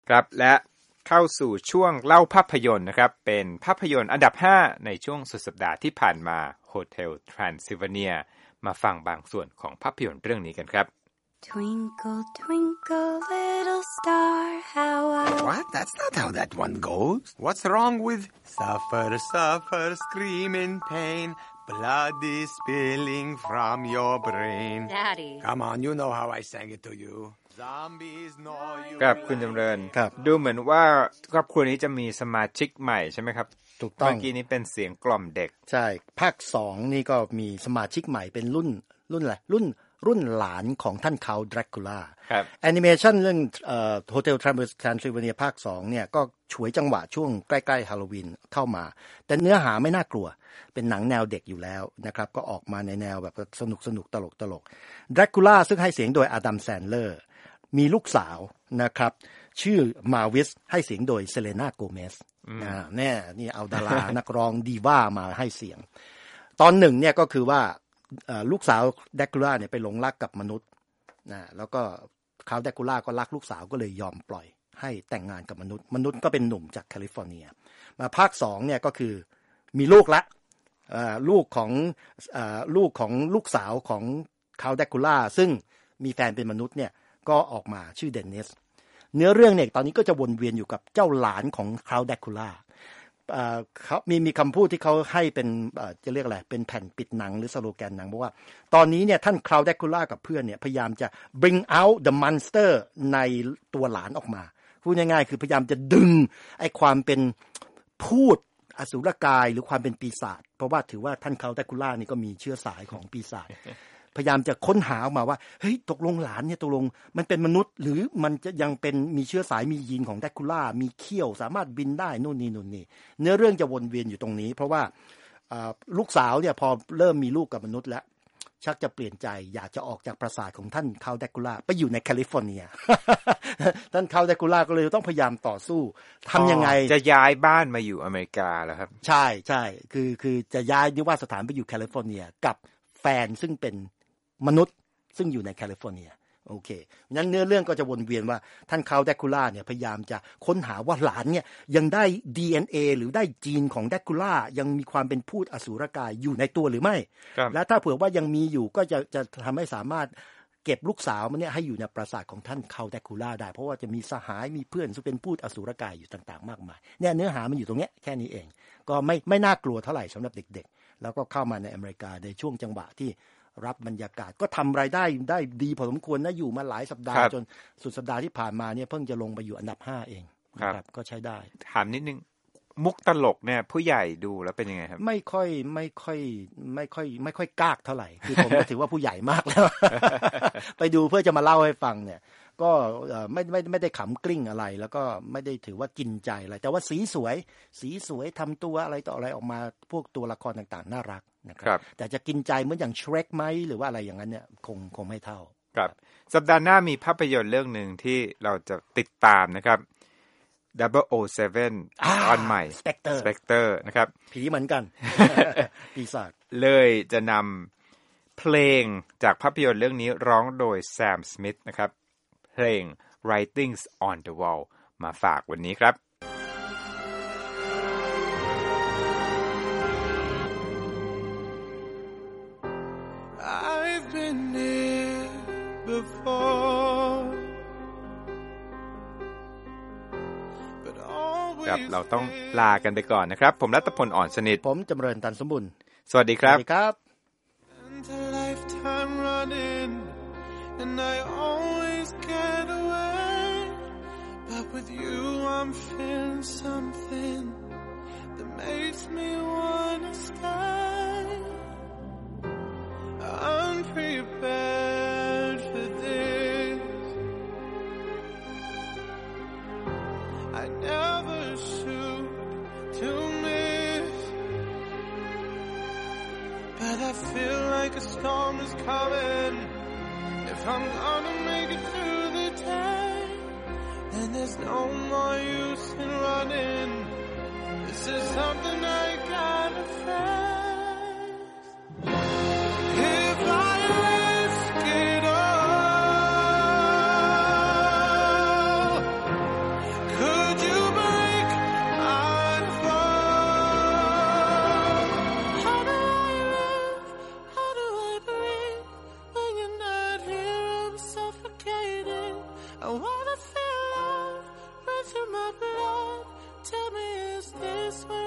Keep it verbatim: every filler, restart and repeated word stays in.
ครับและเข้าสู่ช่วงเล่าภาพยนตร์นะครับเป็นภาพยนตร์อันดับห้าในช่วงสุดสัปดาห์ที่ผ่านมา Hotel Transylvania มาฟังบางส่วนของภาพยนตร์เรื่องนี้กันครับ Twinkle, twinkle, little star, how I... What? That's not how that one goes. What's wrong with... Suffer, suffer, scream in pain, blood is spilling from your brain. Daddy. Come on, you know how I sang it to you. Zombies know you... ครับคุณจำเริญครับดูเหมือนว่าครอบครัวนี้จะมีสมาชิกใหม่ใช่ไหมครับถูกต้องเมื่อกี้นี้เป็นเสียงกล่อมเด็กใช่ภาคสองนี่ก็มีสมาชิกใหม่เป็นรุ่นรุ่นอะไรรุ่นรุ่นหลานของท่านเขาดรากูล่าครับแอนิเมชันเรื่องเอ่อ Hotel Transylvania ภาคสองเนี่ยก็ฉวยจังหวะช่วงใกล้ๆฮาโลวีนเข้ามาแต่เนื้อหาไม่น่ากลัวเป็นหนังแนวเด็กอยู่แล้วนะครับก็ออกมาในแนวแบบสนุกๆตลกๆดรากูล่าซึ่งให้เสียงโดยอดัมแซนเลอร์มีลูกสาวนะครับชื่อมาวิสให้เสียงโดยเซเลน่าโกเมสอ่าแน่นี่เอาดารา นักร้องดีว่ามาให้เสียงตอนหนึ่งเนี่ยก็คือว่าลูกสาวแดกูล่าเนี่ยไปหลงรักกับมนุษย์นะแล้วก็เขาแดกูล่าก็รักลูกสาวก็เลยยอมปล่อยให้แต่งงานกับมนุษย์มนุษย์ก็เป็นหนุ่มจากแคลิฟอร์เนียมาภาคสองเนี่ยก็คือมีลูกละลูกของลูกของลูกสาวของเขาแดกูล่าซึ่งมีแฟนเป็นมนุษย์เนี่ยก็ออกมาชื่อเดนนิสเนื้อเรื่องเนี่ยตอนนี้ก็จะวนเวียนอยู่กับเจ้าหลานของเขาแดกูล่าเขามีมีคำพูดที่เขาให้เป็นจะเรียกอะไรเป็นแผ่นปิดหนังหรือสโลแกนหนังบอกว่าตอนนี้เนี่ยท่านคลาวแดกูล่ากับเพื่อนเนี่ยพยายามจะ bring out the monster ในตัวหลานออกมาพูดง่ายๆคือพยายามจะดึงไอ้ความเป็นพูดอสุรกายหรือความเป็นปีศาจเพราะว่าถือว่าท่านคลาวแดกูล่านี่ก็มีเชื้อสายของปีศาจพยายามจะค้นหาออกมาว่าเฮ้ยตกลงหลานเนี่ยตกลงมันเป็นมนุษย์หรือมันจะยังเป็นมีเชื้อสายมียีนของแดกูล่ามีเขี้ยวสามารถบินได้นู่นนี่นู่นนี่เนื้อเรื่องจะวนเวียนอยู่ตรงนี้เพราะว่าลูกสาวเนี่ยพอเริ่มมีลูกกับมนุษย์แล้วชักจะเปลี่ยนใจอยากจะออกจากปราสาทของท่านคาวแดกูล่าไปอยู่ในแคลิฟอร์เนีย ท่านคาวแดกูล่าก็เลยต้องพยายามต่อสู้ทำยังไงจะย้ายบ้านมาอยู่อเมริกาแล้วครับใช่ใช่คือคือจะย้ายนิวาสถานไปอยู่แคลิฟอร์เนียกับแฟนซึ่งเป็นมนุษย์ซึ่งอยู่ในแคลิฟอร์เนียโอเคงั้นเนื้อเรื่องก็จะวนเวียนว่าท่านคาวแดกูล่าเนี่ยพยายามจะค้นหาว่าหลานเนี่ยยังได้ ดี เอ็น เอ หรือได้จีนของแดกูล่ายังมีความเป็นพูดอสูรกายอยู่ในตัวหรือไม่และถ้าเผื่อว่ายังมีอยู่ก็จะจะทำให้สามารถเก็บลูกสาวมันเนี่ยให้อยู่ในปราสาทของท่านคาวแดกูล่าได้เพราะว่าจะมีสหายมีเพื่อนซึ่งเป็นพูดอสูรกายอยู่ต่างๆมากมายเนี่ยเนื้อหามันอยู่ตรงเนี้ยแค่นี้เองก็ไม่ไม่น่ากลัวเท่าไหร่สำหรับเด็กๆแล้วก็เข้ามาในอเมริกาในช่วงจังหวะที่รับบรรยากาศก็ทำรายได้ได้ดีพอสมควรนะอยู่มาหลายสัปดาห์จนสุดสัปดาห์ที่ผ่านมาเนี่ยเพิ่งจะลงไปอยู่อันดับห้าเองนะครับก็ใช้ได้ถามนิดนึงมุกตลกเนี่ยผู้ใหญ่ดูแล้วเป็นยังไงครับไม่ค่อยไม่ค่อยไม่ค่อยไม่ค่อยกากเท่าไหร่คือผมก็ถือว่าผู้ใหญ่มากแล้ว ไปดูเพื่อจะมาเล่าให้ฟังเนี่ยก็ไม่ไม่ไม่ได้ขำกลิ้งอะไรแล้วก็ไม่ได้ถือว่ากินใจอะไรแต่ว่าสีสวยสีสวยทำตัวอะไรต่ออะไรออกมาพวกตัวละครต่างๆน่ารักนะครับแต่จะกินใจเหมือนอย่าง Shrek ไหมหรือว่าอะไรอย่างนั้นเนี่ยคงคงไม่เท่าครับสัปดาห์หน้ามีภาพยนตร์เรื่องนึงที่เราจะติดตามนะครับดับเบิลโอ เซเว่น ตอนใหม่ Spectre Spectre นะครับผีเหมือนกัน ปีศาจเลยจะนำเพลงจากภาพยนตร์เรื่องนี้ร้องโดยแซมสมิธนะครับเพลง Writings on the Wall มาฝากวันนี้ครับ I've been here before ครับเราต้องลากันไปก่อนนะครับผมรัตพลอ่อนสนิทผมจำเริญตันสมบุญสวัสดีครับสวัสดีครับ And I always get away, but with you I'm feeling something that makes me wanna stay. I'm prepared for this. I never shoot to miss, but I feel like a storm is coming.If I'm gonna make it through the day, then there's no more use in running. This is something I gotta face. If I risk it all, Tell me, is this what